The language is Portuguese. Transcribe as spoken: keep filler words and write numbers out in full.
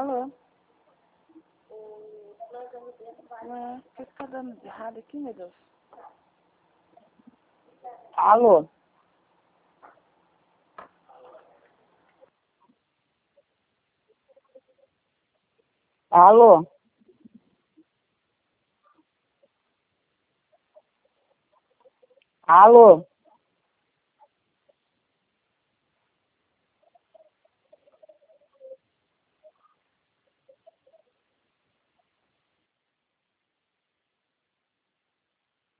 Alô? Ué, o que que tá dando de errado aqui, meu Deus? Alô? Alô? Alô?